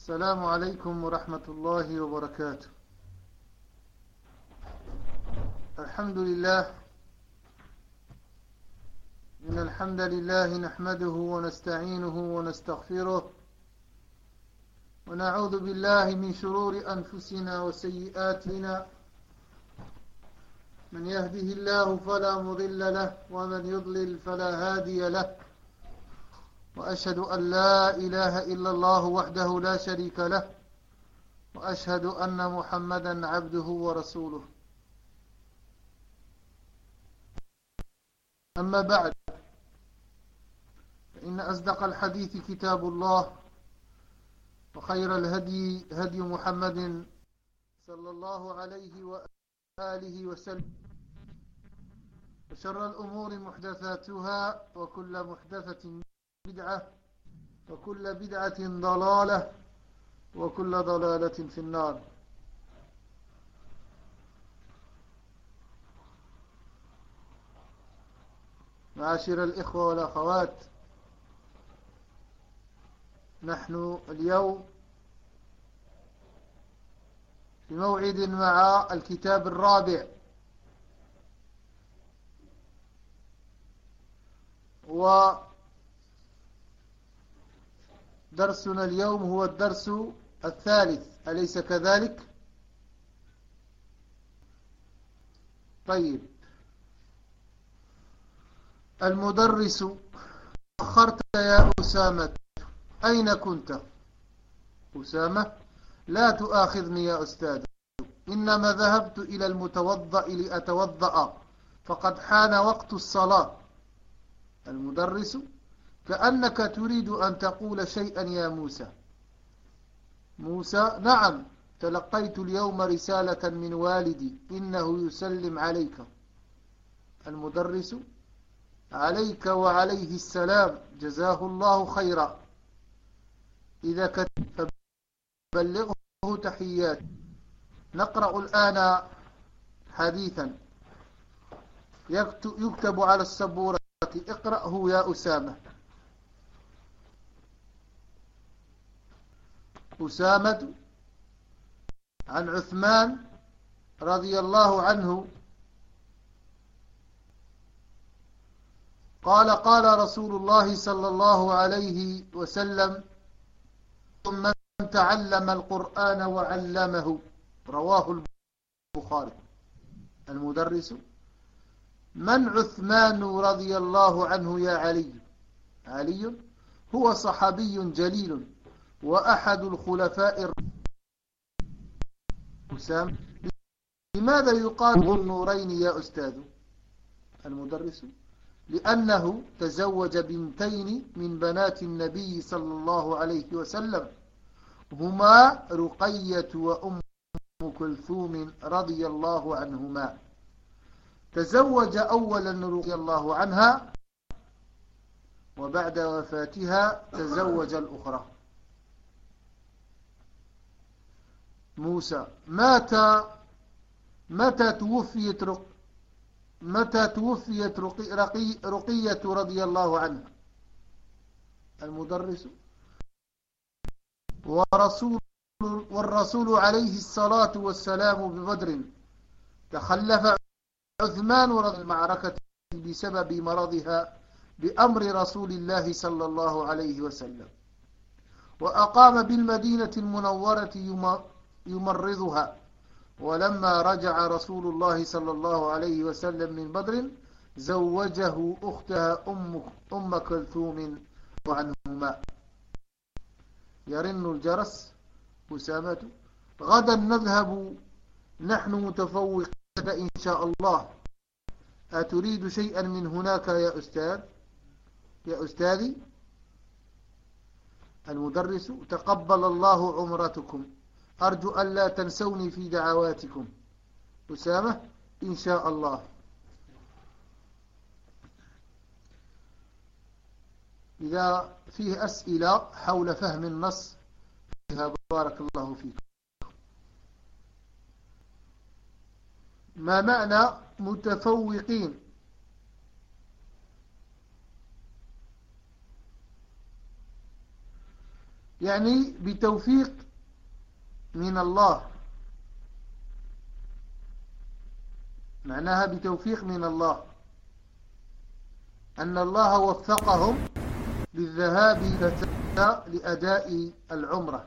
السلام عليكم ورحمة الله وبركاته. الحمد لله، إن الحمد لله نحمده ونستعينه ونستغفره ونعوذ بالله من شرور أنفسنا وسيئاتنا. من يهده الله فلا مضل له ومن يضلل فلا هادي له، وأشهد أن لا إله إلا الله وحده لا شريك له، وأشهد أن محمدا عبده ورسوله. أما بعد، فإن أصدق الحديث كتاب الله، وخير الهدي هدي محمد صلى الله عليه وآله وسلم، وشر الأمور محدثاتها، وكل محدثة بدعة، وكل بدعة ضلالة، وكل ضلالة في النار. معاشر الإخوة والأخوات، نحن اليوم في موعد مع الكتاب الرابع، ودرسنا اليوم هو الدرس الثالث، أليس كذلك؟ طيب، المدرس: أخرت يا أسامة، أين كنت؟ أسامة: لا تؤاخذني يا أستاذ، إنما ذهبت إلى المتوضأ لأتوضأ، فقد حان وقت الصلاة. المدرس: كأنك تريد أن تقول شيئا يا موسى. موسى: نعم، تلقيت اليوم رسالة من والدي، إنه يسلم عليك. المدرس: عليك وعليه السلام، جزاه الله خيرا، إذا كتب فبلغه تحيات. نقرأ الآن حديثا يكتب على السبورة: اقرأه يا أسامة. أسامة عن عثمان رضي الله عنه قال: قال رسول الله صلى الله عليه وسلم: من تعلم القرآن وعلمه. رواه البخاري. المدرس: من عثمان رضي الله عنه يا علي؟ علي هو صحابي جليل وأحد الخلفاء. أسامة: لماذا يقال ذو النورين يا أستاذ؟ المدرس: لأنه تزوج بنتين من بنات النبي صلى الله عليه وسلم، هما رقية وأم كلثوم رضي الله عنهما. تزوج أولا رضي الله عنها، وبعد وفاتها تزوج الأخرى. موسى: متى توفيت رقية رضي الله عنها؟ المدرس: والرسول عليه الصلاة والسلام ببدر، تخلف عثمان رضي المعركة بسبب مرضها بأمر رسول الله صلى الله عليه وسلم، وأقام بالمدينة المنورة يمرضها. ولما رجع رسول الله صلى الله عليه وسلم من بدر، زوجه أختها أم كلثوم عنهما. يرن الجرس. أسامة: غدا نذهب نحن متفوقون إن شاء الله، أتريد شيئا من هناك يا أستاذي؟ المدرس: تقبل الله عمرتكم، أرجو أن لا تنسوني في دعواتكم. أسامة: إن شاء الله. إذا فيه أسئلة حول فهم النص فيها بارك الله فيكم. ما معنى متفوقين؟ يعني بتوفيق من الله، معناها بتوفيق من الله، أن الله وفقهم للذهاب لأداء العمرة.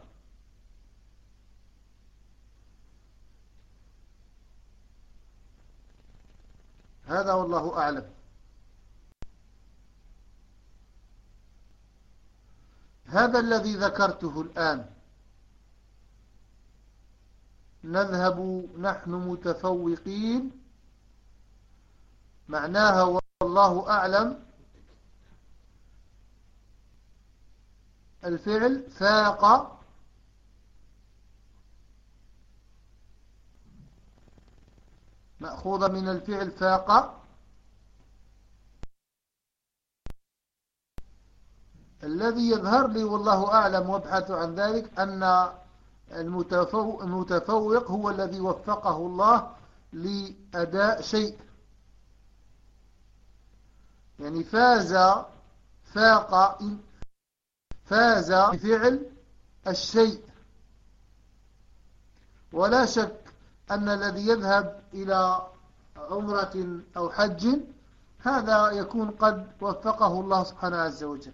هذا والله أعلم. هذا الذي ذكرته الآن، نذهب نحن متفوقين، معناها والله أعلم الفعل فاق مأخوذ من الفعل فاق، الذي يظهر لي والله أعلم وابحث عن ذلك أن المتفوق هو الذي وفقه الله لأداء شيء، يعني فاز بفعل الشيء. ولا شك أن الذي يذهب إلى عمرة أو حج هذا يكون قد وفقه الله سبحانه عز وجل.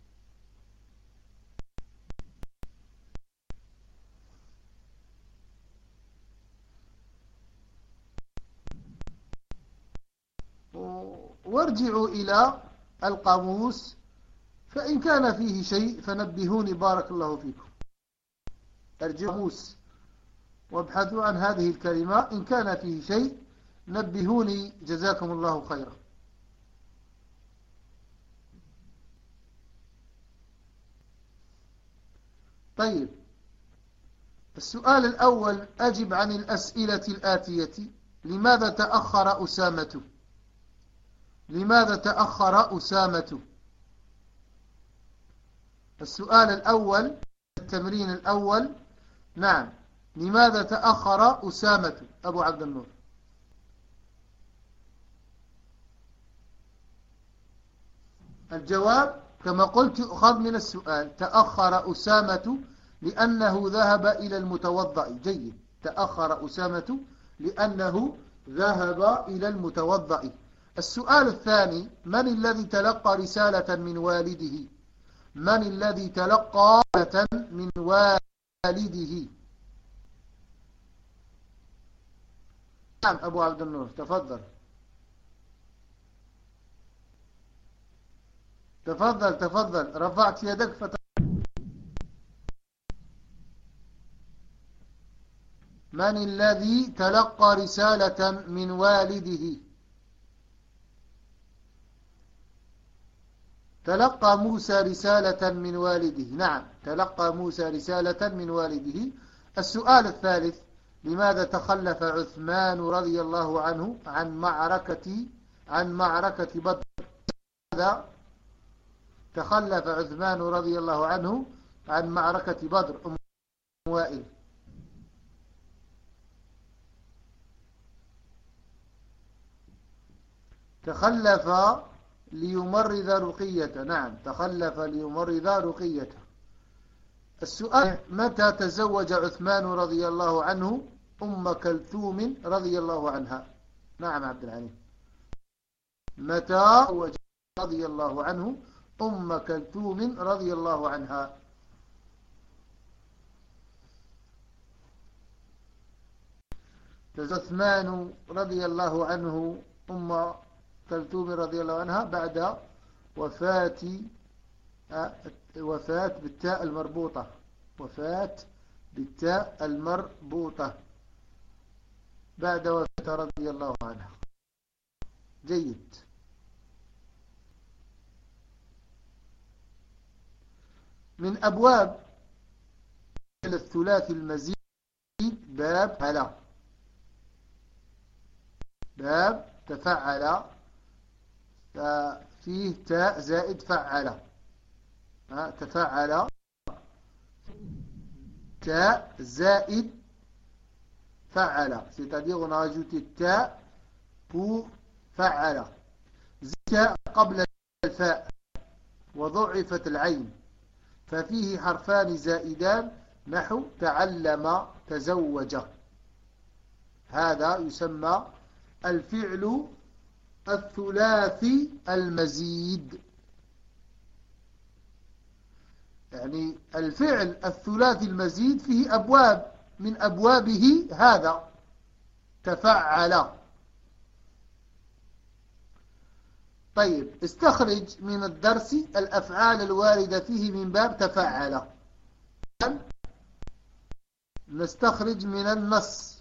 وارجعوا إلى القاموس، فإن كان فيه شيء فنبهوني بارك الله فيكم. ارجعوا القاموس وابحثوا عن هذه الكلمة، إن كان فيه شيء نبهوني جزاكم الله خيرا. طيب، السؤال الأول أجب عن الأسئلة الآتية. لماذا تأخر أسامة؟ لماذا تأخر أسامة؟ السؤال الأول، التمرين الأول، نعم، لماذا تأخر أسامة؟ أبو عبد النور. الجواب كما قلت يؤخذ من السؤال، تأخر أسامة لأنه ذهب إلى المتوضأ. جيد، تأخر أسامة لأنه ذهب إلى المتوضأ. السؤال الثاني، من الذي تلقى رسالة من والده؟ من الذي تلقى رسالة من والده؟ نعم أبو عبد النور، تفضل تفضل تفضل، رفعت يدك من الذي تلقى رسالة من والده؟ تلقى موسى رسالة من والده. نعم، تلقى موسى رسالة من والده. السؤال الثالث، لماذا تخلف عثمان رضي الله عنه عن معركة بدر؟ ماذا تخلف عثمان رضي الله عنه عن معركة بدر؟ أم وائل. تخلف ليمرض رقية. نعم، تخلف ليمرض رقية. السؤال، متى تزوج عثمان رضي الله عنه أم كلثوم رضي الله عنها؟ نعم عبد العليم، متى تزوج رضي الله عنه أم كلثوم رضي الله عنها؟ عثمان رضي الله عنه أم كلثوم رضي الله عنها بعد وفاة بالتاء المربوطة، وفاة بالتاء المربوطة، بعد وفاة رضي الله عنها. جيد. من أبواب الثلاث المزيد باب فعل، باب تفعل، فيه تاء زائد فعل، تفعل تاء زائد فعل، c'est-à-dire on a ajouté تاء pour فعل، تاء قبل الفاء وضعفت العين، ففيه حرفان زائدان نحو تعلم تزوج. هذا يسمى الفعل الثلاثي المزيد. يعني الفعل الثلاثي المزيد فيه أبواب، من أبوابه هذا تفعل. طيب استخرج من الدرس الأفعال الواردة فيه من باب تفعل. نستخرج من النص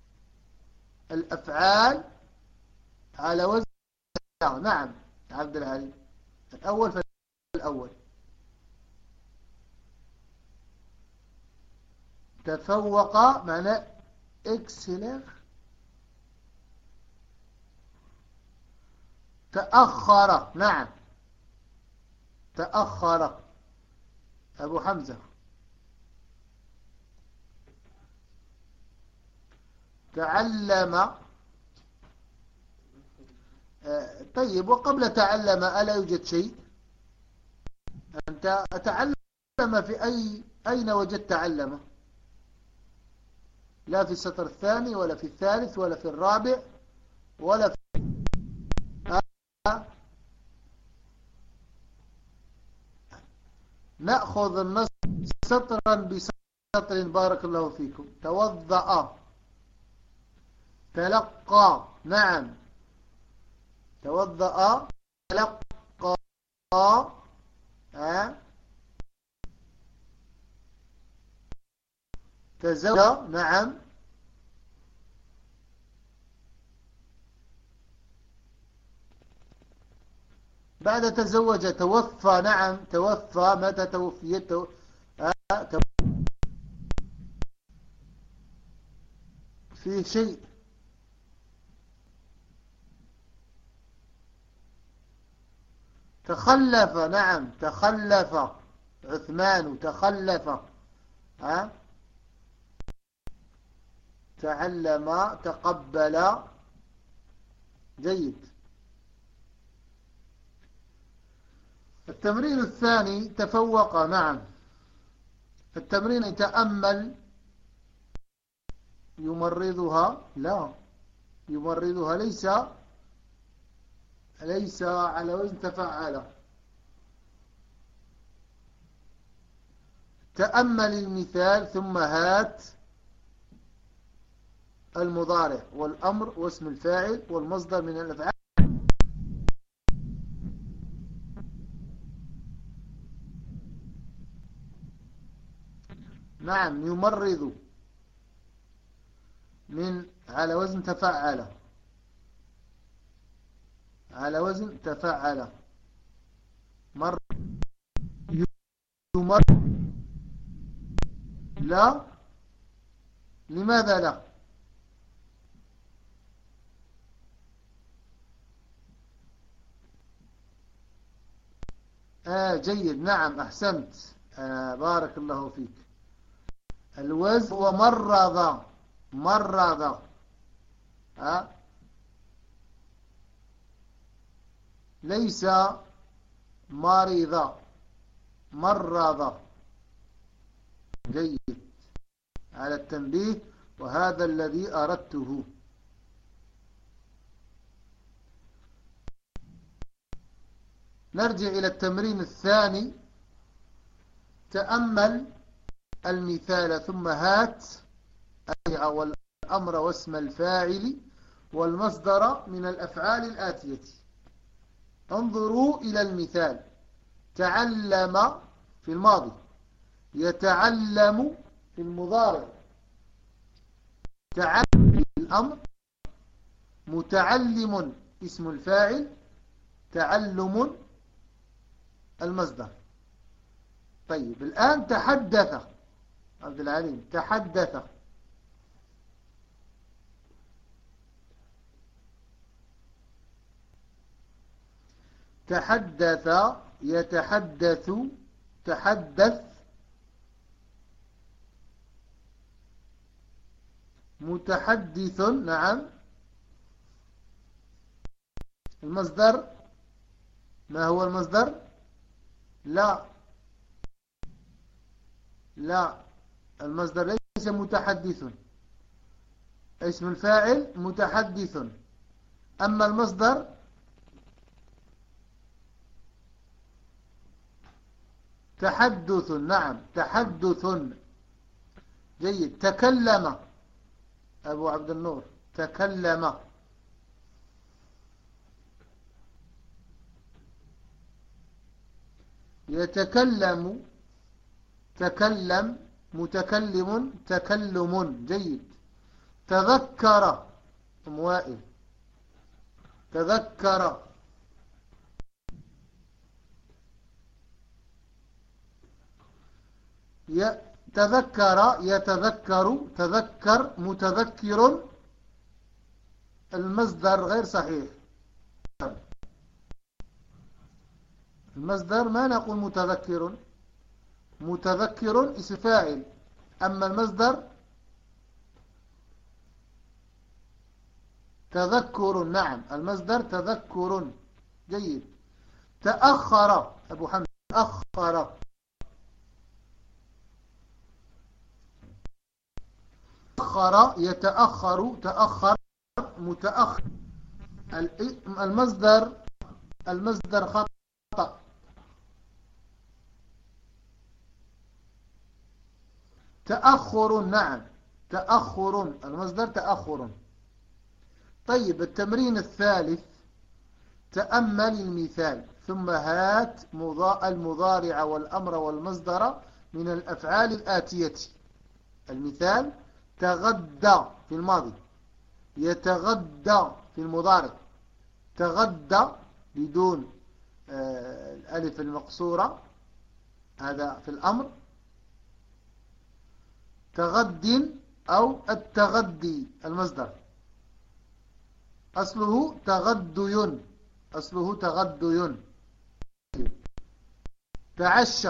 الأفعال على وزن. نعم عبد العلي، الأول فالأول تفوق معنى اكسلر. تأخر، نعم تأخر أبو حمزة. تعلم. طيب وقبل تعلم ألا يوجد شيء؟ أنت تعلم في أين وجدت تعلم؟ لا في السطر الثاني ولا في الثالث ولا في الرابع ولا في نأخذ النص سطرا بسطر. بارك الله فيكم. توضأ، تلقى، نعم توضأ تلقى، تزوج، نعم بعد تزوج توفى، نعم توفى. متى توفيت؟ فيه شيء. تخلف، نعم تخلف عثمان، تخلف. تعلم، تقبل. جيد. التمرين الثاني تفوق، نعم. التمرين تأمل. يمرضها، لا يمرضها ليس على وزن تفعل. تأمل المثال ثم هات المضارع والأمر واسم الفاعل والمصدر من الأفعال. نعم يمرض من على وزن تفعل، على وزن تفعل. مر يمر. لا، لماذا لا؟ جيد، نعم أحسنت. بارك الله فيك. الوزن هو مرض، مرض. ليس مريض، مرض. جيد، على التنبيه، وهذا الذي أردته. نرجع إلى التمرين الثاني. تأمل المثال ثم هات والأمر واسم الفاعل والمصدر من الأفعال الآتية. انظروا إلى المثال. تعلم في الماضي، يتعلم في المضارع، تعلم في الأمر، متعلم اسم الفاعل، تعلم المصدر. طيب الآن تحدث عبد العليم، تحدث. تحدث، يتحدث، تحدث. متحدث، نعم. المصدر، ما هو المصدر؟ لا، لا، المصدر ليس متحدث، اسم الفاعل متحدث، أما المصدر تحدث. نعم تحدث. جيد. تكلم أبو عبد النور، تكلم. يتكلم، تكلم، متكلم، تكلم. جيد. تذكر أم وائل، تذكر. تذكر، يتذكر، تذكر، متذكر. المصدر غير صحيح. المصدر ما نقول متذكر، متذكر اسم فاعل، أما المصدر تذكر. نعم المصدر تذكر. جيد. تأخر أبو حمد، تأخر. تأخر، يتأخر، تأخر، متأخر. المصدر خطأ. تأخر. نعم تأخر، المصدر تأخر. طيب التمرين الثالث، تأمل المثال ثم هات المضارع والأمر والمصدر من الأفعال الآتية. المثال: تغدى في الماضي، يتغدى في المضارع، تغدى بدون الألف المقصورة، هذا في الأمر. تغد أو التغدي المصدر أصله تغدي، أصله تغدي. تعشى،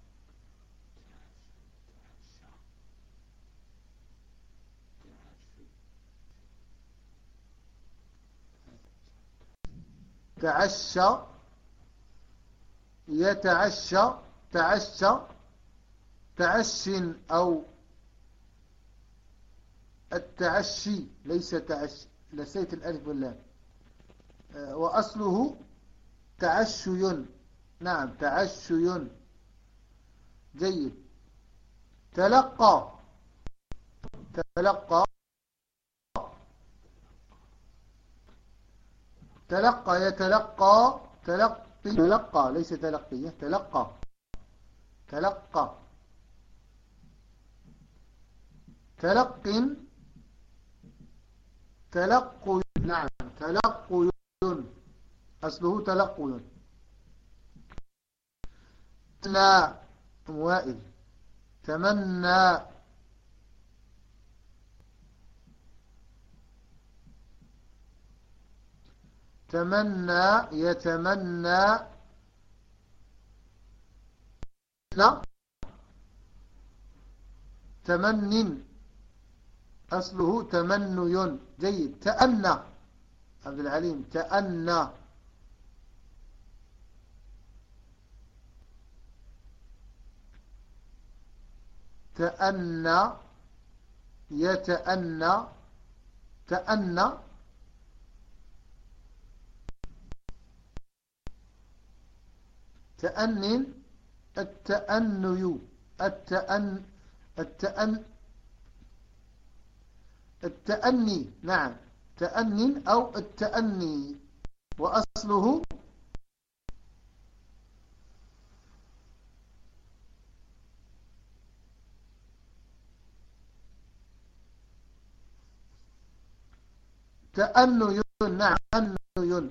تعشى، يتعشى، تعشى، تعش أو التعشي، ليس تعشي، نسيت الألف واللام، وأصله تعشي. نعم تعشي. جيد. تلقى، تلقى، تلقى، يتلقى، تلقي، تلقى ليس تلقي، تلقى، تلقى. تلق، تلقي. نعم تلقي، أصله تلقي. تمنى وائل، تمنى. تمنى، يتمنى. لا، تمن، أصله تمني. جيد. تأنى عبد العليم، تأنى. تأنى، يتأنى، تأنى. تأن، التأني، التأن التأني. نعم تأن أو التأني، وأصله تأني. نعم تأني.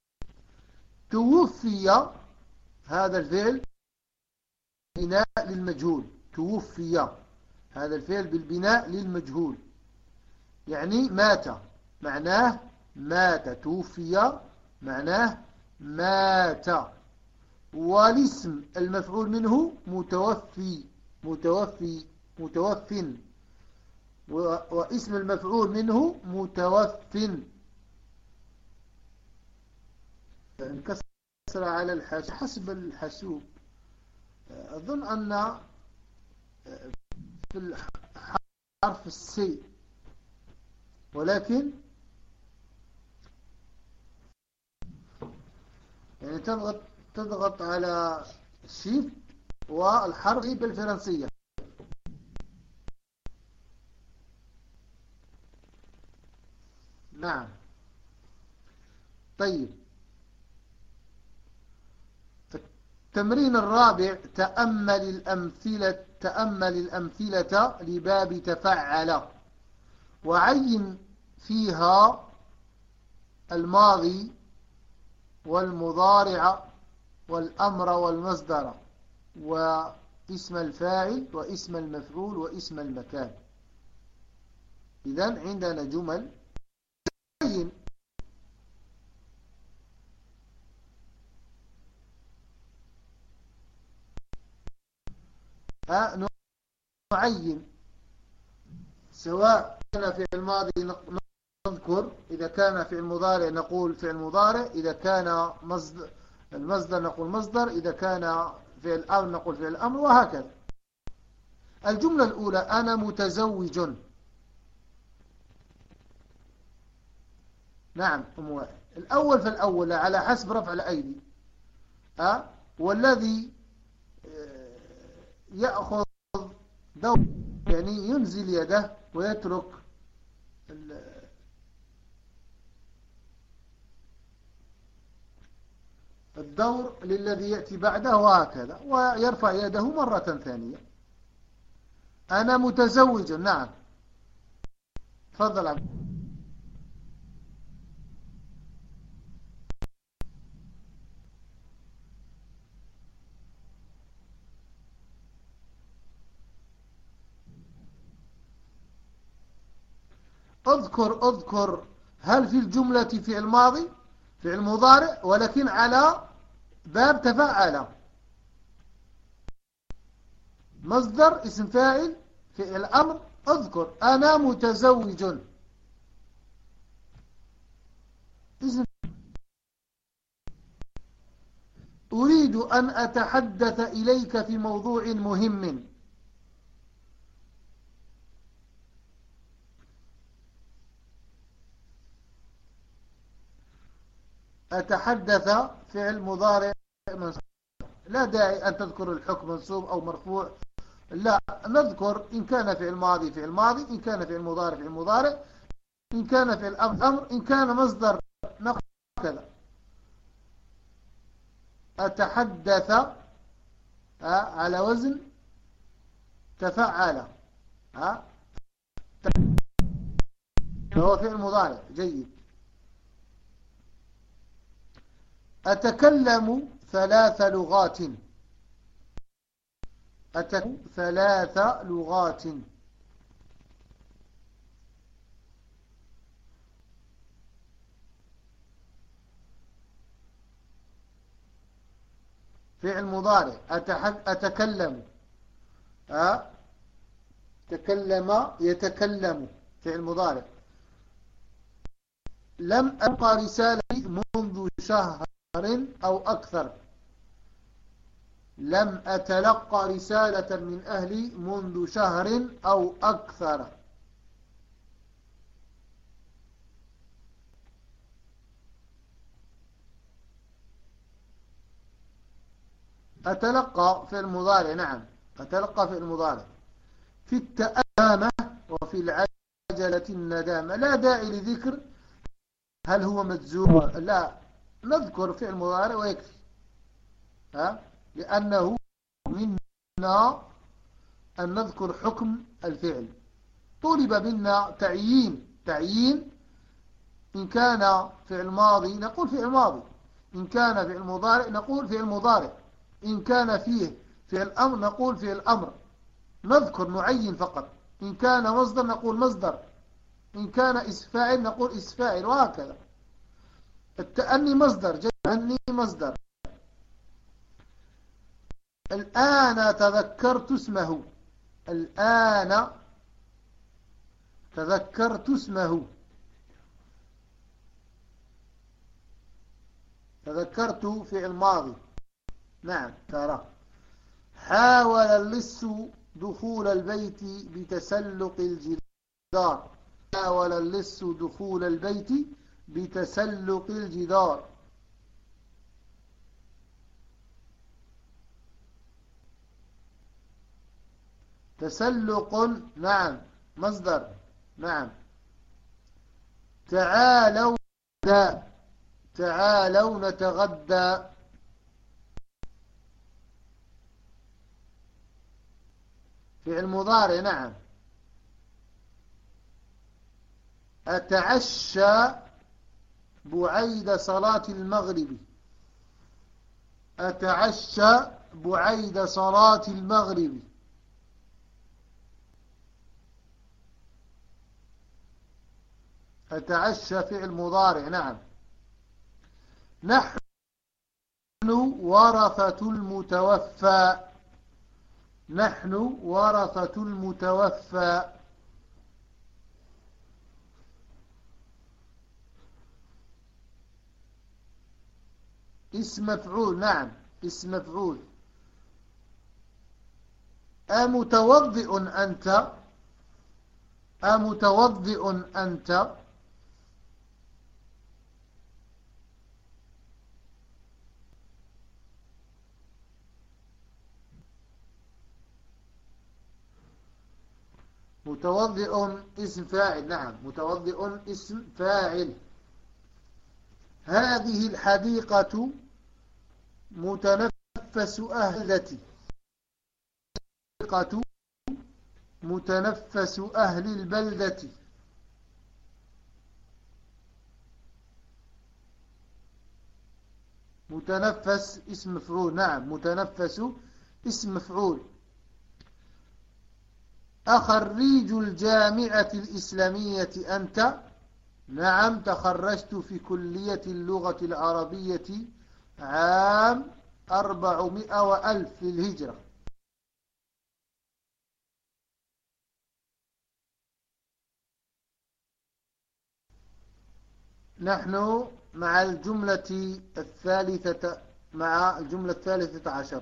توفي، هذا الفعل بناء للمجهول. توفي هذا الفعل بالبناء للمجهول، يعني مات، معناه مات. توفي معناه مات. والاسم المفعول منه متوفي، متوفي، متوف. واسم المفعول منه متوف. انكسر على الحاسوب، حسب الحاسوب. أظن أن في الحرف السي، ولكن يعني تضغط على شيفت والحرف بالفرنسية. نعم. طيب، التمرين الرابع: تأمل الأمثلة لباب تفعل، وعين فيها الماضي والمضارع والأمر والمصدر واسم الفاعل واسم المفعول واسم المكان. إذن عندنا جمل. عين نعين، سواء كان في الماضي نذكر، إذا كان في المضارع نقول في المضارع، إذا كان المصدر نقول مصدر، إذا كان في الأمر نقول في الأمر، وهكذا. الجملة الأولى: أنا متزوج. نعم أم وائل. الأول فالأول على حسب رفع الأيدي، والذي يأخذ دور يعني ينزل يده ويترك الدور للذي يأتي بعده، وهكذا، ويرفع يده مرة ثانية. أنا متزوج. نعم، تفضل عبد. اذكر هل في الجملة في الماضي في المضارع، ولكن على باب تفعل، مصدر اسم فاعل في الأمر. اذكر أنا متزوج. أريد أن أتحدث إليك في موضوع مهم. أتحدث فعل مضارع منصوب، لا داعي أن تذكر الحكم منصوب أو مرفوع، لا، نذكر إن كان في الماضي في الماضي، إن كان في المضارع في المضارع، إن كان في الأمر، إن كان مصدر كذا. أتحدث على وزن تفعل، هو فعل مضارع. جيد. أتكلم 3 لغات. أتكلم 3 لغات. فعل مضارع. أتكلم، تكلم يتكلم، فعل مضارع. لم ألقى رسالة منذ شهر أو أكثر. لم أتلقى رسالة من أهلي منذ شهر أو أكثر. أتلقى في المضارع. نعم، أتلقى في المضارع. في التأمة وفي العجلة الندامة. لا داعي لذكر هل هو مجزوم، لا، نذكر في المضارع ويكفي، لأنه منا أن نذكر حكم الفعل. طلب منا تعيين. إن كان في الماضي نقول في الماضي، إن كان في المضارع نقول في المضارع، إن كان فيه في الأمر نقول في الأمر. نذكر نعين فقط. إن كان مصدر نقول مصدر، إن كان اسم فاعل نقول اسم فاعل، وهكذا. التأني مصدر. التأني مصدر. الآن تذكرت اسمه. الآن تذكرت اسمه. تذكرت في الماضي. نعم، ترى. حاول اللص دخول البيت بتسلق الجدار. حاول اللص دخول البيت بتسلق الجدار. تسلق نعم مصدر نعم. تعالوا نتغدى. فعل مضارع نعم. أتعشى بعيد صلاة المغرب. أتعشى بعيد صلاة المغرب. أتعشى فعل مضارع نعم. نحن ورثة المتوفى. نحن ورثة المتوفى. اسم مفعول نعم اسم مفعول. أمتوضئ أنت. أمتوضئ أنت. متوضئ اسم فاعل نعم متوضئ اسم فاعل. هذه الحديقة متنفس أهلتي. حديقة متنفس أهل البلدة. متنفس اسم مفعول نعم متنفس اسم مفعول. أخريج الجامعة الإسلامية أنت. نعم تخرجت في كلية اللغة العربية عام 400 للهجرة. نحن مع الجملة الثالثة عشر.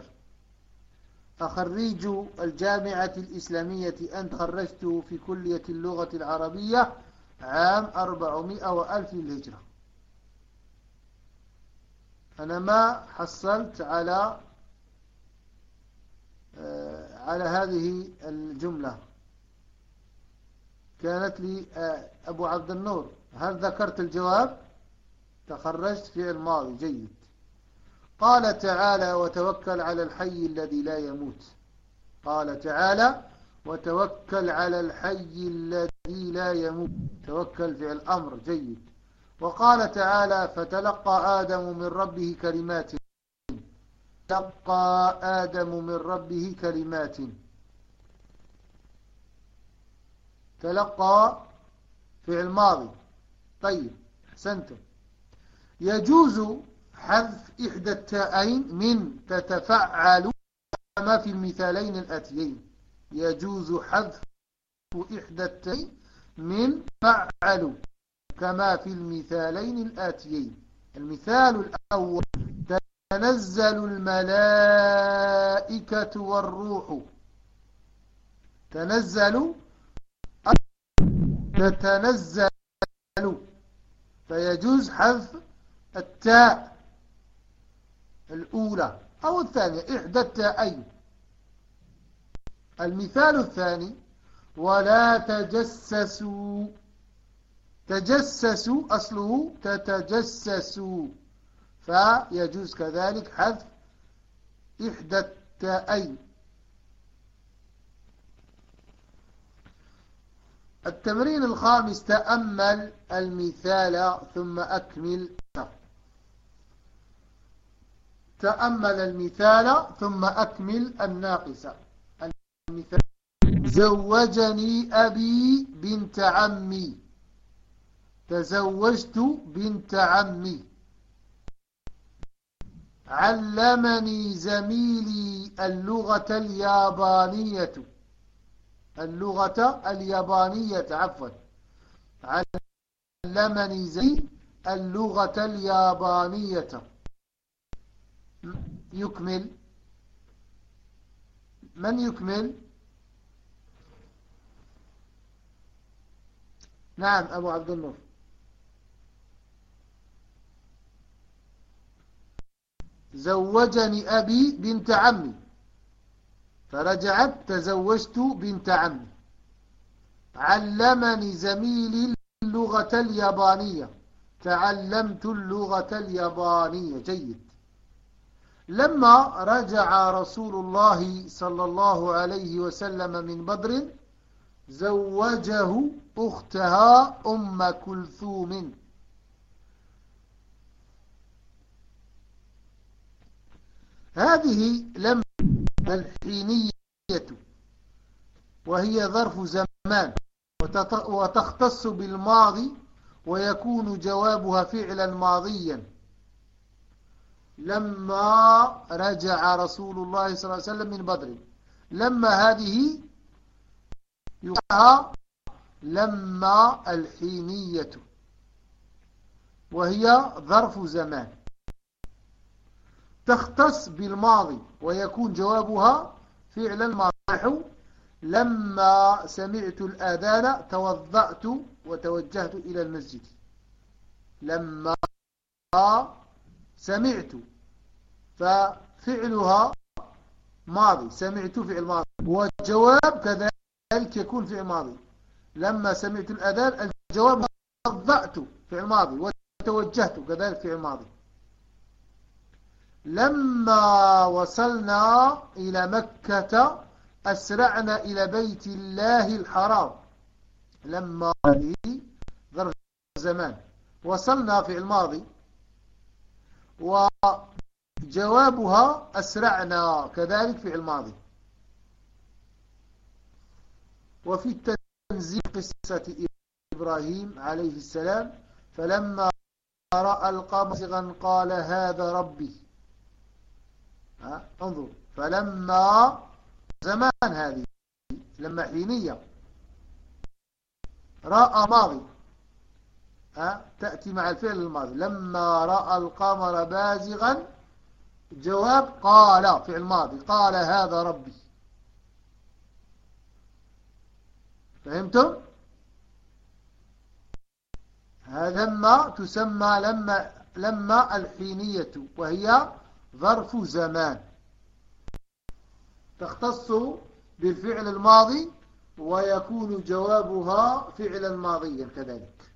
أخريج الجامعة الإسلامية أنت خرجت في كلية اللغة العربية عام 400 للهجرة. أنا ما حصلت على هذه الجملة. كانت لي أبو عبد النور هل ذكرت الجواب؟ تخرجت في الماضي جيد. قال تعالى وتوكل على الحي الذي لا يموت. قال تعالى وتوكل على الحي الذي لا يموت. توكل في الأمر جيد. وقال تعالى فتلقى آدم من ربه كلمات. تلقى آدم من ربه كلمات. تلقى فعل ماضي. طيب أحسنتم. يجوز حذف إحدى التاءين من تتفعل كما في المثالين الآتيين. يجوز حذف إحدى التاءين من فعل كما في المثالين الآتيين. المثال الأول تنزل الملائكة والروح. تنزل تتنزل فيجوز حذف التاء الأولى أو الثانية إحدى التاءين. المثال الثاني ولا تجسسوا. تجسسوا أصله تتجسسوا فيجوز كذلك حذف إحدى التاءين. التمرين الخامس تأمل المثال ثم أكمل. تأمل المثال ثم أكمل الناقصة. المثال زوجني أبي بنت عمي. تزوجت بنت عمي. علمني زميلي اللغة اليابانية. اللغة اليابانية عفوا. علمني زميلي اللغة اليابانية. يكمل. من يكمل؟ نعم أبو عبد النور. زوجني أبي بنت عمي فرجعت تزوجت بنت عمي. علمني زميلي اللغة اليابانية تعلمت اللغة اليابانية. جيد. لما رجع رسول الله صلى الله عليه وسلم من بدر زوجه أختها أم كلثوم. هذه لم الحينية وهي ظرف زمان وتختص بالماضي ويكون جوابها فعلا ماضيا. لما رجع رسول الله صلى الله عليه وسلم من بدر. لما هذه يقولها لما الحينية وهي ظرف زمان تختص بالماضي ويكون جوابها فعلا ماضي. لما سمعت الآذان توضأت وتوجهت إلى المسجد. لما سمعت ففعلها ماضي سمعت فعل ماضي والجواب كذلك يكون فعل ماضي. لما سمعت الأذان الجواب توضأت فعل ماضي وتوجهت كذلك فعل ماضي. لما وصلنا إلى مكة أسرعنا إلى بيت الله الحرام. لما هذه ظرف زمان وصلنا في الماضي وجوابها أسرعنا كذلك في الماضي. وفي التنزيل قصة إبراهيم عليه السلام فلما رأى القمر قال هذا ربي. انظر فلما زمان هذه لما حينية رأى ماضي تأتي مع الفعل الماضي. لما رأى القمر بازغا جواب قال فعل ماضي قال هذا ربي. فهمتم؟ هذا لما تسمى لما الحينية وهي ظرف زمان تختص بالفعل الماضي ويكون جوابها فعلا ماضيا كذلك.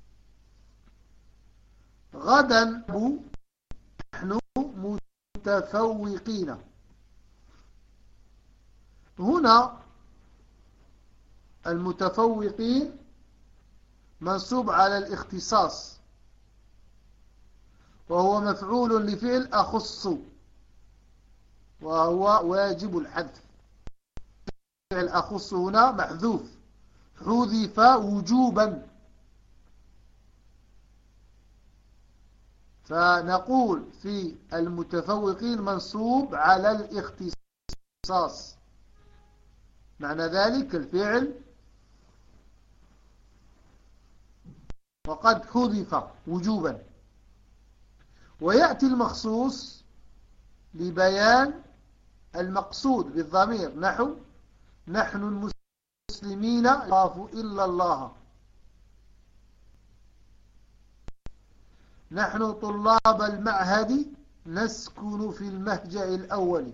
غدا نحن متفوقين. هنا المتفوقين منصوب على الاختصاص وهو مفعول لفعل أخص وهو واجب الحذف. فعل أخص هنا محذوف حذف وجوبا. فنقول في المتفوقين منصوب على الاختصاص معنى ذلك الفعل وقد حذف وجوبا. ويأتي المخصوص لبيان المقصود بالضمير نحن المسلمين لا نخاف إلا الله. نحن طلاب المعهد نسكن في المهجع الأول.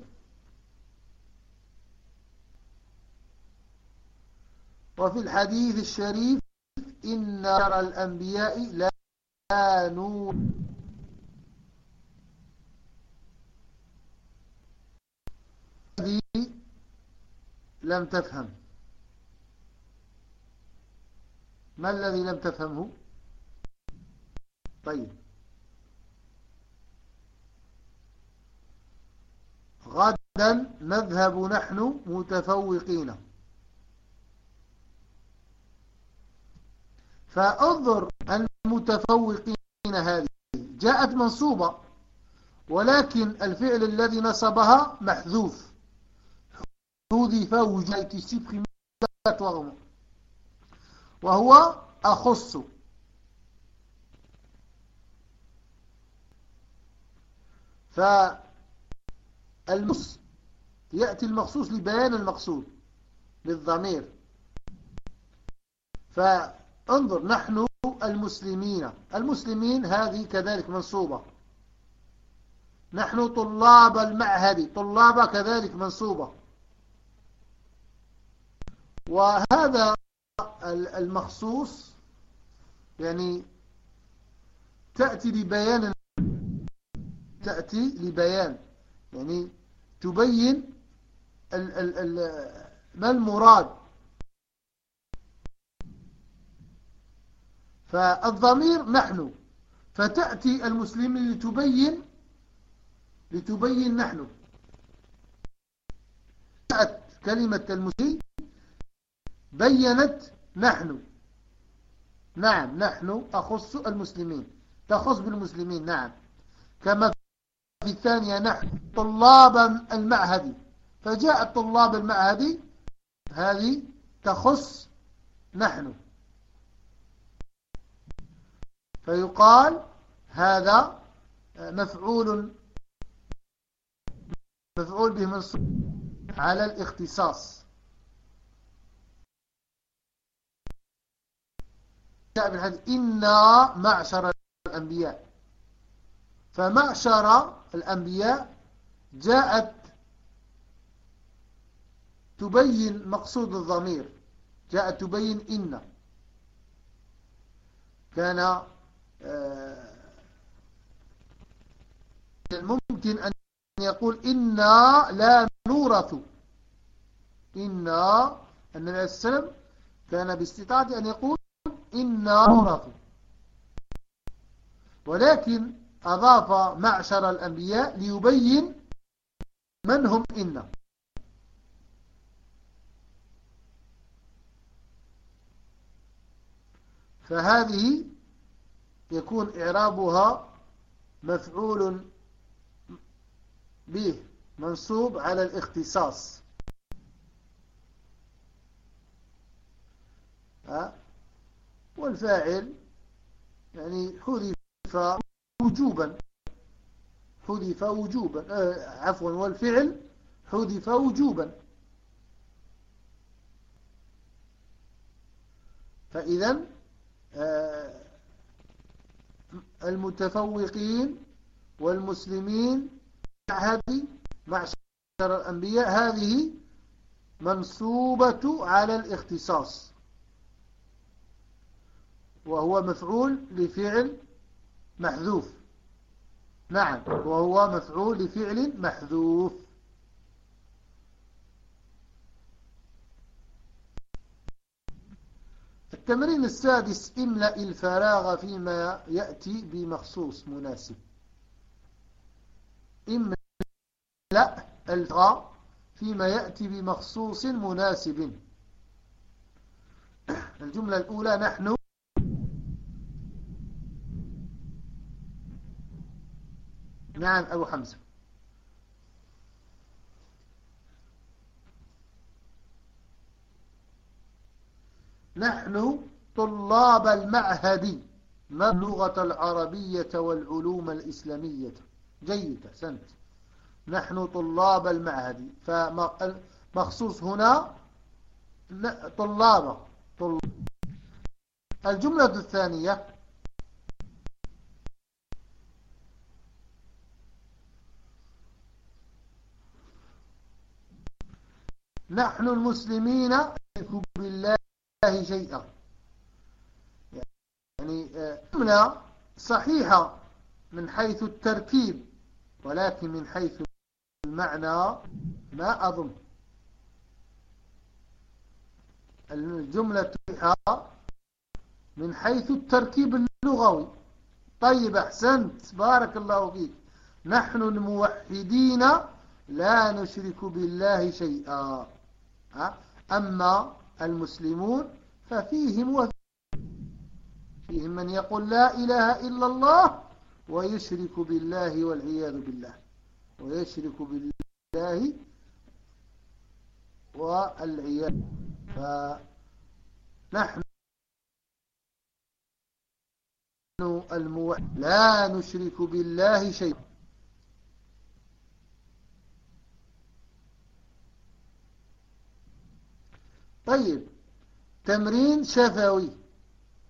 وفي الحديث الشريف إن نار الأنبياء لا نور. هذه لم تفهم. ما الذي لم تفهمه؟ طيب غدا نذهب نحن متفوقين. فانظر المتفوقين هذه جاءت منصوبة ولكن الفعل الذي نصبها محذوف حذف وجاءت وهو أخص. يأتي المخصوص لبيان المقصود بالضمير. انظر نحن المسلمين، المسلمين هذه كذلك منصوبة. نحن طلاب المعهد، طلاب كذلك منصوبة. وهذا المخصوص يعني تأتي لبيان، يعني تبين ما المراد. فالضمير نحن، فتأتي المسلمين لتبين نحن. جاءت كلمة المسلمين بينت نحن. نعم نحن أخص المسلمين، تخص بالمسلمين. نعم كما في الثانية نحن طلاب المعهد، فجاء طلاب المعهد هذه تخص نحن، فيقال هذا مفعول به منصوب على الاختصاص. جاء بالحديث إنا معشر الأنبياء، فمعشر الأنبياء جاءت تبين مقصود الضمير، جاءت تبين إن. كان ممكن أن يقول إنا لا نورث. إنا النبي عليه السلام كان باستطاعة أن يقول إنا نورث، ولكن أضاف معشر الأنبياء ليبين من هم إنا. فهذه يكون إعرابها مفعول به منصوب على الاختصاص. والفاعل يعني حذف وجوبا، عفوا، والفعل حذف وجوبا. فإذا المتفوقين والمسلمين هذه معشر الأنبياء هذه منصوبة على الاختصاص، وهو مفعول لفعل محذوف. نعم وهو مفعول لفعل محذوف. التمرين السادس: املأ الفراغ فيما يأتي بمخصوص مناسب. املأ الفراغ فيما يأتي بمخصوص مناسب. الجملة الأولى نحن نعم أبو حمزة. نحن طلاب المعهد اللغة العربية والعلوم الإسلامية. جيد، أحسنت. نحن طلاب المعهد، فمخصوص هنا طلاب. الجملة الثانية نحن المسلمين نشرك بالله شيئا. يعني جملة صحيحة من حيث التركيب، ولكن من حيث المعنى ما أظن. الجملة صحيحة من حيث التركيب اللغوي. طيب أحسنت، بارك الله فيك. نحن الموحدين لا نشرك بالله شيئا. أما المسلمون ففيهم من يقول لا إله إلا الله ويشرك بالله والعياذ بالله، ويشرك بالله والعياذ. فنحن الموحد لا نشرك بالله شيئا. طيب تمرين شفوي.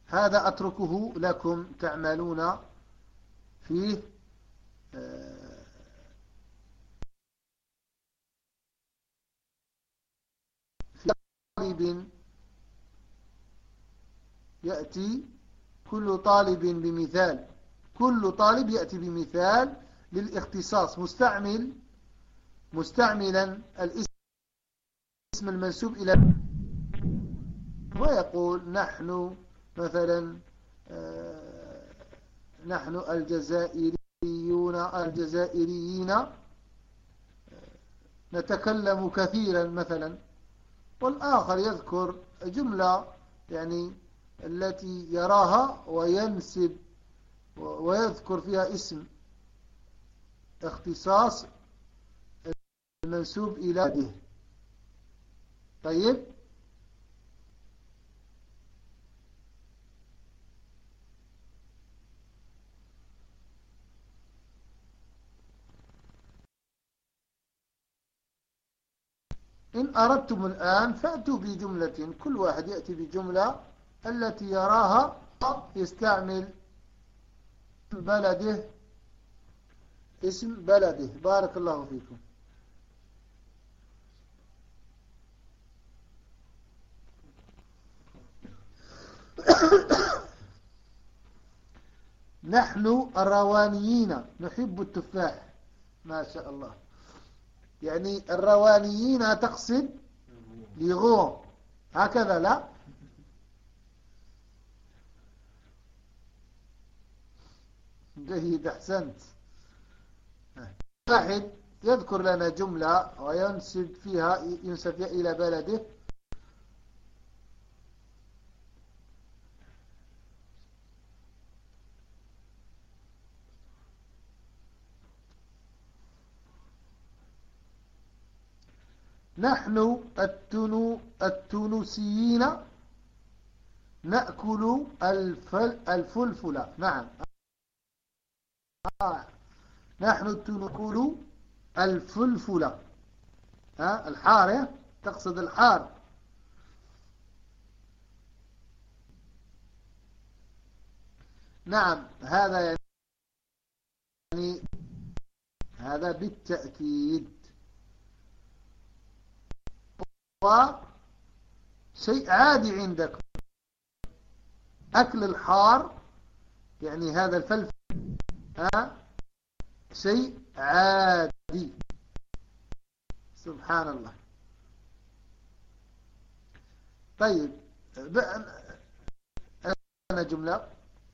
هذا أتركه لكم تعملون فيه. في طالب يأتي كل طالب بمثال، كل طالب يأتي بمثال للاختصاص مستعملا الاسم المنسوب إلى، ويقول نحن مثلا نحن الجزائريين نتكلم كثيرا مثلا، والآخر يذكر جملة يعني التي يراها وينسب ويذكر فيها اسم اختصاص المنسوب إلى به. طيب، إن أردتم الآن فأتوا بجملة، كل واحد يأتي بجملة التي يراها يستعمل بلده، اسم بلده. بارك الله فيكم. نحن الروانيين نحب التفاح. ما شاء الله. يعني الروانيين تقصد لغو، هكذا لا؟ جيد، أحسنت. واحد يذكر لنا جملة وينسب فيها إلى بلده. نحن التونسيين نأكل الفلفل. نعم، نحن نأكل الفلفل. الحار، تقصد الحار. نعم، هذا يعني هذا بالتأكيد. وشيء عادي عندكم أكل الحار، يعني هذا الفلفل شيء عادي. سبحان الله. طيب، أنا جملة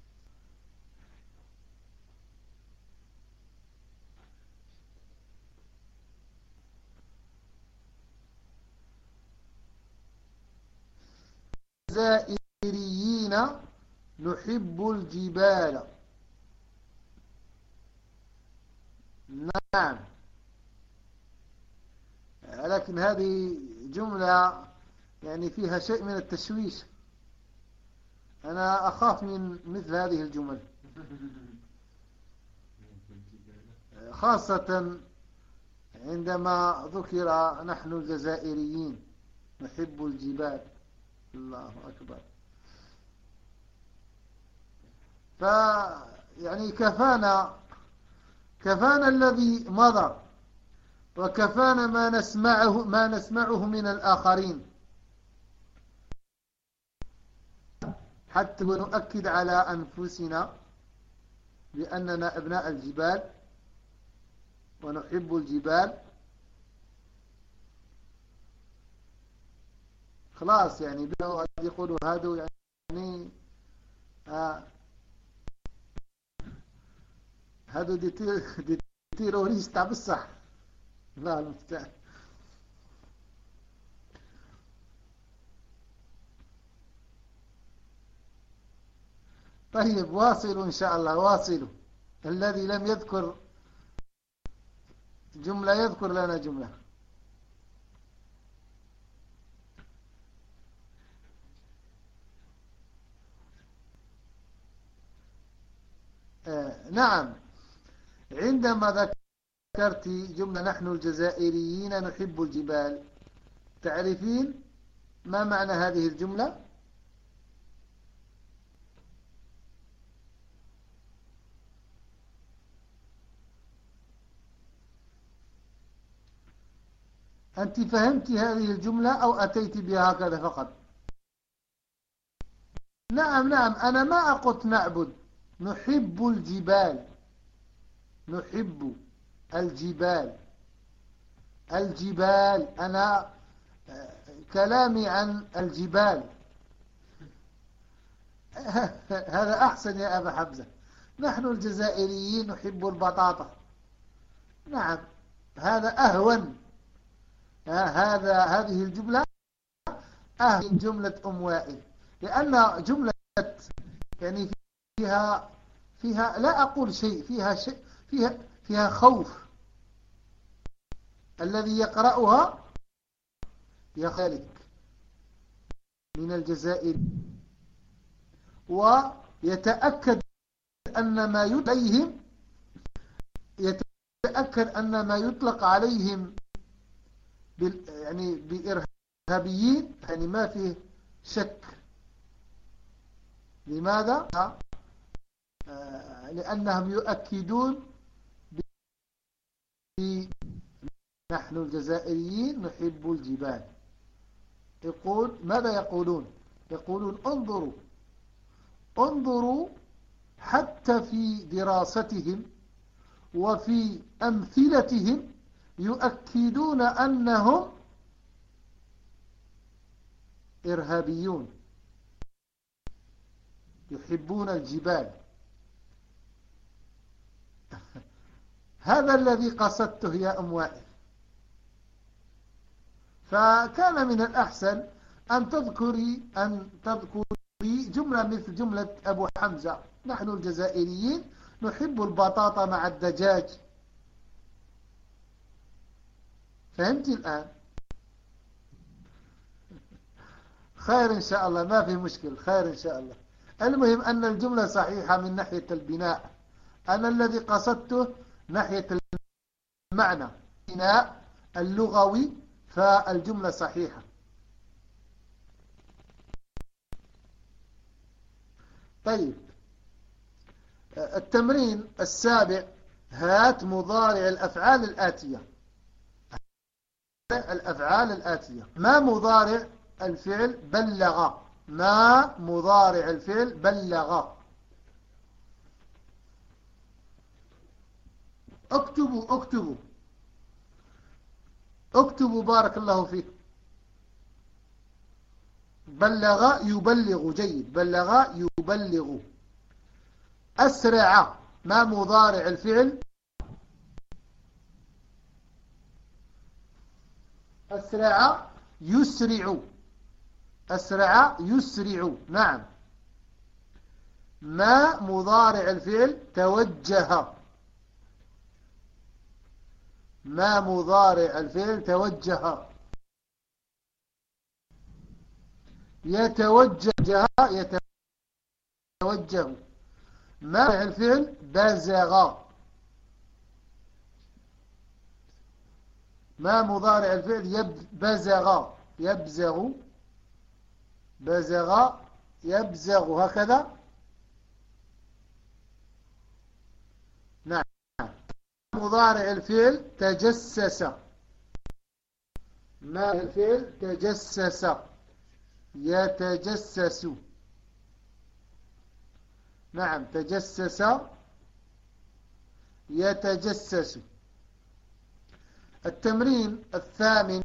الجزائريين نحب الجبال. نعم، لكن هذه جملة يعني فيها شيء من التشويش. أنا أخاف من مثل هذه الجمل، خاصة عندما ذكر نحن الجزائريين نحب الجبال. الله أكبر. يعني كفانا الذي مضى، وكفانا ما نسمعه من الآخرين، حتى نؤكد على أنفسنا بأننا أبناء الجبال ونحب الجبال. خلاص، يعني يقولوا هذا يعني هذا دي تيروريست بصح. لا المستعان. طيب، واصلوا إن شاء الله، واصلوا. الذي لم يذكر جملة يذكر لنا جملة. نعم، عندما ذكرت جملة نحن الجزائريين نحب الجبال، تعرفين ما معنى هذه الجملة؟ أنت فهمت هذه الجملة أو أتيت بها هكذا فقط؟ نعم نعم، أنا ما قلت نعبد، نحب الجبال، نحب الجبال، الجبال، أنا كلامي عن الجبال. هذا أحسن يا أبا حمزة. نحن الجزائريين نحب البطاطا. نعم، هذا أهون. هذه الجملة أهون من جملة أم وائل، لأن جملة يعني فيها لا أقول شيء، فيها خوف. الذي يقرأها يخالك من الجزائر ويتأكد أن ما يطلق عليهم يعني بإرهابيين، يعني ما فيه شك. لماذا؟ لأنهم يؤكدون نحن الجزائريين نحب الجبال. ماذا يقولون؟ يقولون انظروا حتى في دراستهم وفي أمثلتهم يؤكدون أنهم إرهابيون يحبون الجبال. هذا الذي قصدته يا أم وائل. فكان من الأحسن أن تذكري جملة مثل جملة أبو حمزة: نحن الجزائريين نحب البطاطا مع الدجاج. فهمت الآن؟ خير إن شاء الله، ما في مشكل، خير إن شاء الله. المهم أن الجملة صحيحة من ناحية البناء. أنا الذي قصدته ناحية المعنى، البناء اللغوي، فالجملة صحيحة. طيب، التمرين السابع: هات مضارع الأفعال الآتية. الأفعال الآتية: ما مضارع الفعل بلغ؟ ما مضارع الفعل بلغ؟ اكتبوا بارك الله فيك. بلغ يبلغ، جيد، بلغ يبلغ. أسرع، ما مضارع الفعل؟ أسرع يسرع، أسرع يسرع، نعم. ما مضارع الفعل توجه؟ ما مضارع الفعل توجه؟ يتوجه، يتوجه. ما الفعل بزغ؟ ما مضارع الفعل بزغ؟ يبزغ، بزغ، يبزغ، هكذا. نعم. مضارع الفعل تجسس. ما الفعل تجسس؟ يتجسس، نعم، تجسس، يتجسس. التمرين الثامن: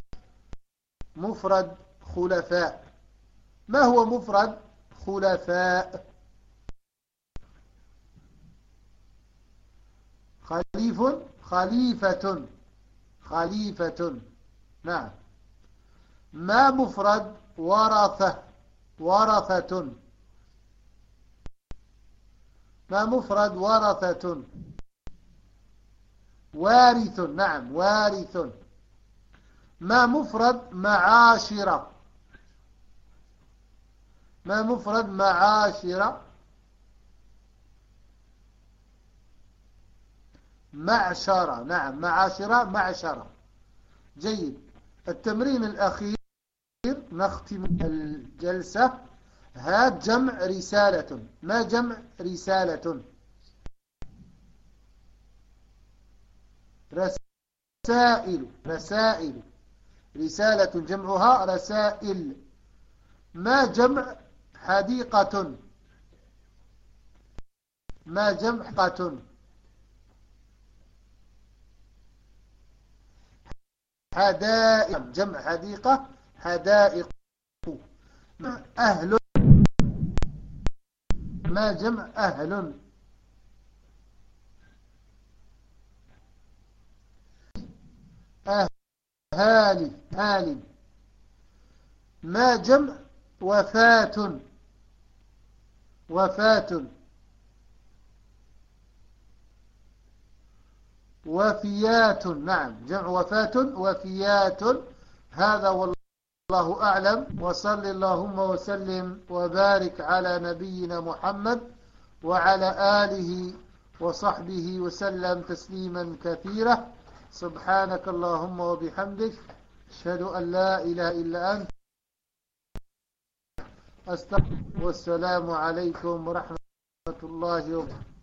مفرد خلفاء. ما هو مفرد خلفاء؟ خليف، خليفة، خليفة، نعم. ما مفرد ورثة؟ ورثة. ما مفرد ورثة؟ وارث، نعم، وارث. ما مفرد معاشرة؟ ما مفرد معاشرة؟ معشرة، نعم، معاشرة، معشرة، جيد. التمرين الأخير نختم الجلسة: هات جمع رسالة. ما جمع رسالة؟ رسائل، رسائل، رسالة جمعها رسائل. ما جمع حديقة؟ ما جمع حديقة؟ حدائق. جمع حديقة حدائق. أهل. ما جمع أهل؟ أهالي. هالي. ما جمع وفاة؟ وفاة. وفيات. نعم، جمع وفاة وفيات. هذا والله أعلم، وصل اللهم وسلم وبارك على نبينا محمد وعلى آله وصحبه وسلم تسليما كثيرا. سبحانك اللهم وبحمدك، أشهد أن لا إله إلا أنت، أستغفرك. والسلام عليكم ورحمة الله وبركاته.